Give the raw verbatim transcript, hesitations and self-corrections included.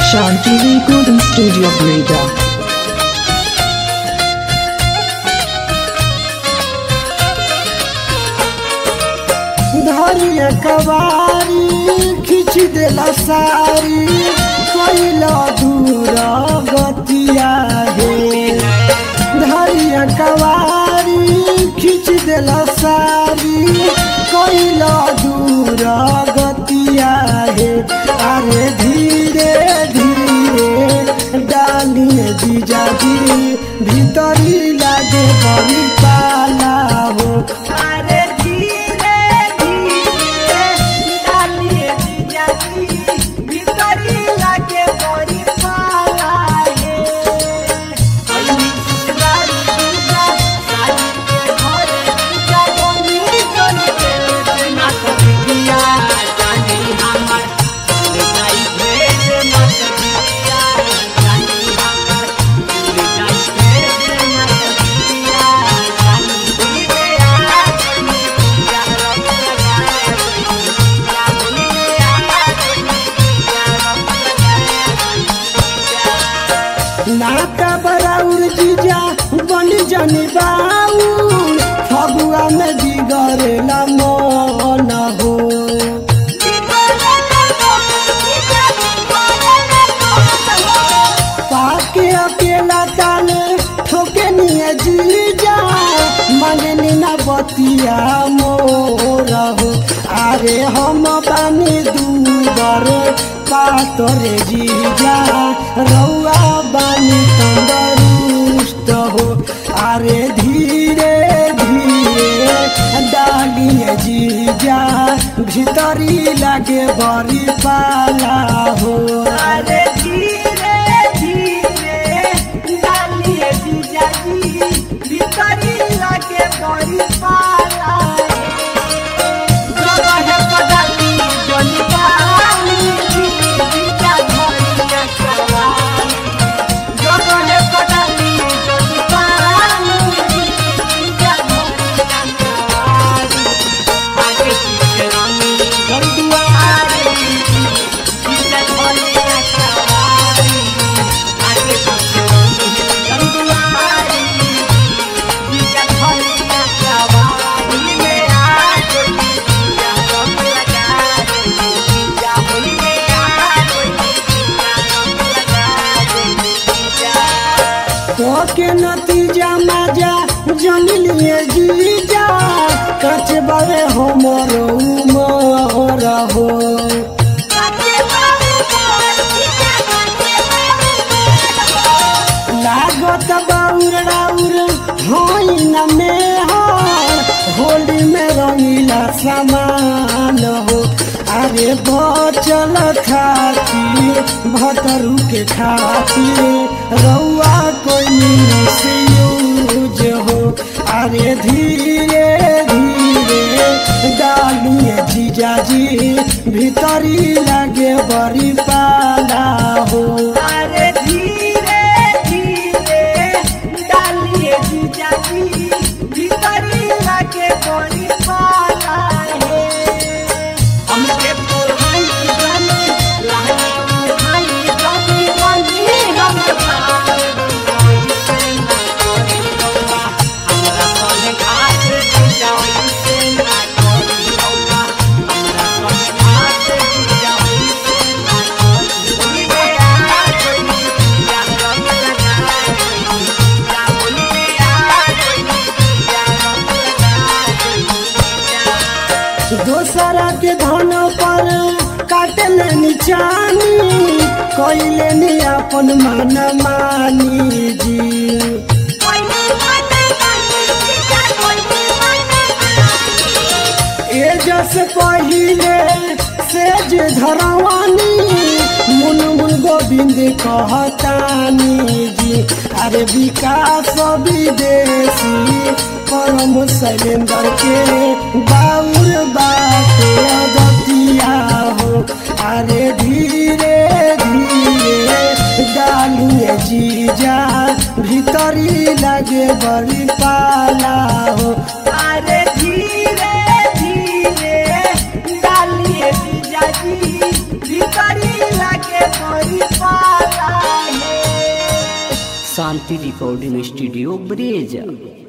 Shanti Recording Studio Breda. धरिया कवारी खींच देला सारी कोइला दूर गतिया हे धरिया कवारी खींच देला सारी कोइला दूर गतिया हे अरे धीरे धीरे डालिए जीजा जी भीतरी लागे बड़ी पाला हो अरे नाता बराउर जीजा बन जनी बाऊ फगुआ में बिगड़ेला मन हो पाके अकेला ताले ठोके निये जीजा मंगनी ना बतिया मोर हो अरे हम बानी दूबर पातरे जीजा रउआ बानी तंदरुस्त हो अरे धीरे धीरे डालिए जीजा भीतरी लागे बड़ी पाला हो अरे धीरे धीरे डालिए जीजा जी भीतरी लागे बड़ी पाला के नतीजा मजा जनिए जीजा कच बारे हमर उमर हो लागत बाउर राउर होई न में हो होली में रंगीला सामान हो अरे बचल खाती भतरू के खाती रउआ कोई से यूज हो अरे धीरे धीरे डालिए जीजा जी भीतरी लागे बड़ी पाला हो अरे धीरे धीरे डालिए जीजा जी भीतरी लागे बड़ी पाला है हमके पुराई गाने लाही हाई गाने वाली हम दोसरा के धन पर काटले निचानी कोइले नि अपन मन मानी जी ए जस पहिले सेज धरवानी मुन मुन गोविंद कहतानी जी अरे विकास विदेशी परम शैलेंद्र के बाउर बाटे अगतिया हो अरे धीरे धीरे डालिए जीजा भीतरी लागे बड़ी पाला हो अरे धीरे धीरे डालिए जीजा जी भीतरी लागे बड़ी पाला। Shanti recording studio Brezza.